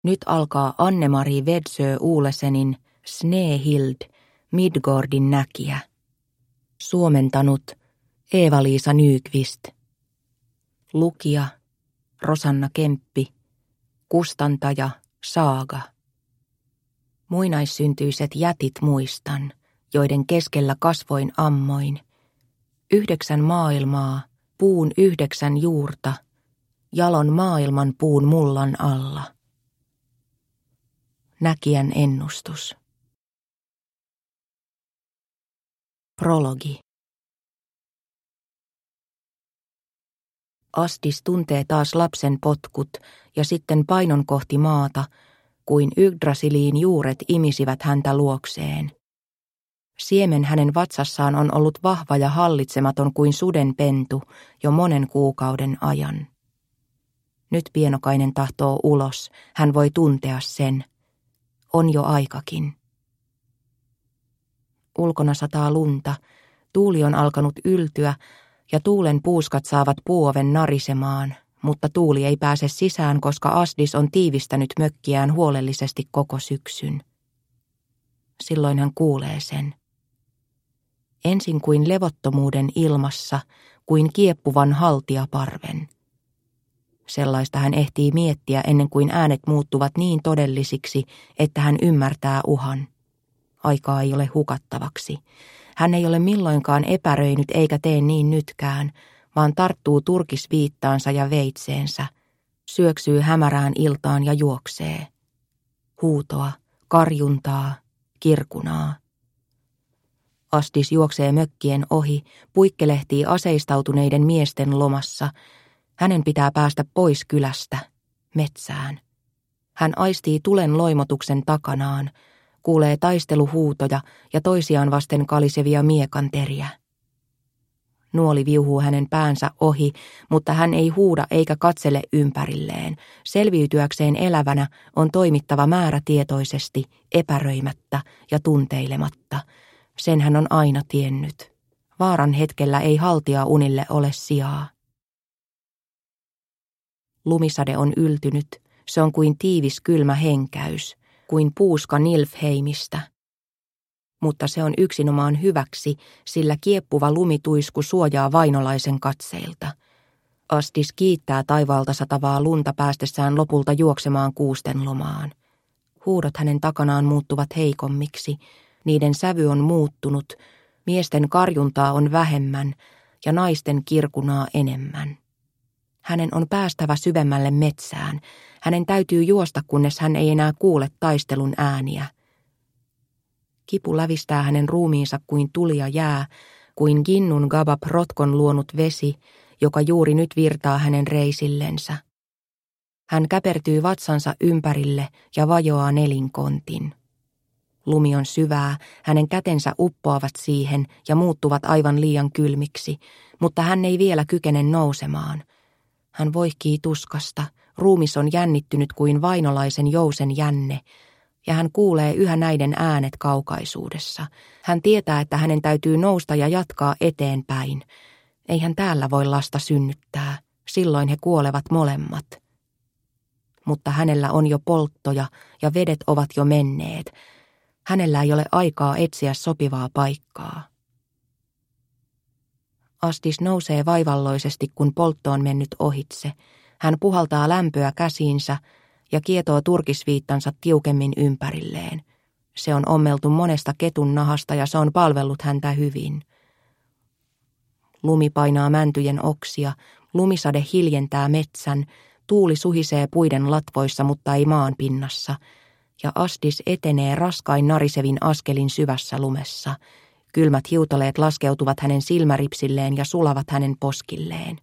Nyt alkaa Anne-Marie Vedsö Olesenin Snehild Midgårdin näkiä. Suomentanut Eeva-Liisa Nyqvist. Lukija Rosanna Kemppi. Kustantaja Saaga. Muinaissyntyiset jätit muistan, joiden keskellä kasvoin ammoin. 9 maailmaa, puun 9 juurta, jalon maailman puun mullan alla. Näkijän ennustus. Prologi. Asdis tuntee taas lapsen potkut ja sitten painon kohti maata, kuin Yggdrasiliin juuret imisivät häntä luokseen. Siemen hänen vatsassaan on ollut vahva ja hallitsematon kuin suden pentu jo monen kuukauden ajan. Nyt pienokainen tahtoo ulos, hän voi tuntea sen. On jo aikakin. Ulkona sataa lunta, tuuli on alkanut yltyä ja tuulen puuskat saavat puuoven narisemaan, mutta tuuli ei pääse sisään, koska Asdis on tiivistänyt mökkiään huolellisesti koko syksyn. Silloin hän kuulee sen. Ensin kuin levottomuuden ilmassa, kuin kieppuvan haltijaparven. Sellaista hän ehtii miettiä ennen kuin äänet muuttuvat niin todellisiksi, että hän ymmärtää uhan. Aikaa ei ole hukattavaksi. Hän ei ole milloinkaan epäröinyt eikä tee niin nytkään, vaan tarttuu turkisviittaansa ja veitseensä, syöksyy hämärään iltaan ja juoksee. Huutoa, karjuntaa, kirkunaa. Asdis juoksee mökkien ohi, puikkelehtii aseistautuneiden miesten lomassa. Hänen pitää päästä pois kylästä, metsään. Hän aistii tulen loimotuksen takanaan, kuulee taisteluhuutoja ja toisiaan vasten kalisevia miekanteriä. Nuoli viuhuu hänen päänsä ohi, mutta hän ei huuda eikä katsele ympärilleen. Selviytyäkseen elävänä on toimittava määrätietoisesti, epäröimättä ja tunteilematta. Sen hän on aina tiennyt. Vaaran hetkellä ei haltia unille ole sijaa. Lumisade on yltynyt. Se on kuin tiivis kylmä henkäys, kuin puuska Nilfheimistä. Mutta se on yksinomaan hyväksi, sillä kieppuva lumituisku suojaa vainolaisen katseilta. Asdis kiittää taivaalta satavaa lunta päästessään lopulta juoksemaan kuusten lomaan. Huudot hänen takanaan muuttuvat heikommiksi, niiden sävy on muuttunut, miesten karjuntaa on vähemmän ja naisten kirkunaa enemmän. Hänen on päästävä syvemmälle metsään. Hänen täytyy juosta, kunnes hän ei enää kuule taistelun ääniä. Kipu lävistää hänen ruumiinsa kuin tuli ja jää, kuin Ginnun Gabab rotkon luonut vesi, joka juuri nyt virtaa hänen reisillensä. Hän käpertyy vatsansa ympärille ja vajoaa nelinkontin. Lumi on syvää, hänen kätensä uppoavat siihen ja muuttuvat aivan liian kylmiksi, mutta hän ei vielä kykene nousemaan. Hän voihkii tuskasta, ruumis on jännittynyt kuin vainolaisen jousen jänne, ja hän kuulee yhä näiden äänet kaukaisuudessa. Hän tietää, että hänen täytyy nousta ja jatkaa eteenpäin. Ei hän täällä voi lasta synnyttää, silloin he kuolevat molemmat. Mutta hänellä on jo polttoja ja vedet ovat jo menneet. Hänellä ei ole aikaa etsiä sopivaa paikkaa. Asdis nousee vaivalloisesti, kun poltto on mennyt ohitse. Hän puhaltaa lämpöä käsiinsä ja kietoo turkisviittansa tiukemmin ympärilleen. Se on ommeltu monesta ketun nahasta ja se on palvellut häntä hyvin. Lumi painaa mäntyjen oksia, lumisade hiljentää metsän, tuuli suhisee puiden latvoissa, mutta ei maan pinnassa, ja Asdis etenee raskain narisevin askelin syvässä lumessa. Kylmät hiutaleet laskeutuvat hänen silmäripsilleen ja sulavat hänen poskilleen.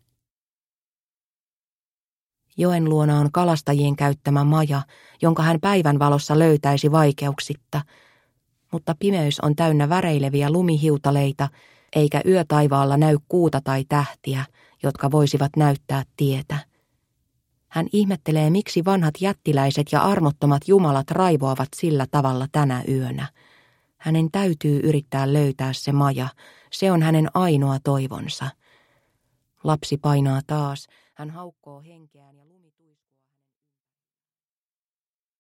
Joen luona on kalastajien käyttämä maja, jonka hän päivänvalossa löytäisi vaikeuksitta, mutta pimeys on täynnä väreileviä lumihiutaleita, eikä yötaivaalla näy kuuta tai tähtiä, jotka voisivat näyttää tietä. Hän ihmettelee, miksi vanhat jättiläiset ja armottomat jumalat raivoavat sillä tavalla tänä yönä. Hänen täytyy yrittää löytää se maja, se on hänen ainoa toivonsa. Lapsi painaa taas, hän haukkoo henkeään ja lumi tuiskuu.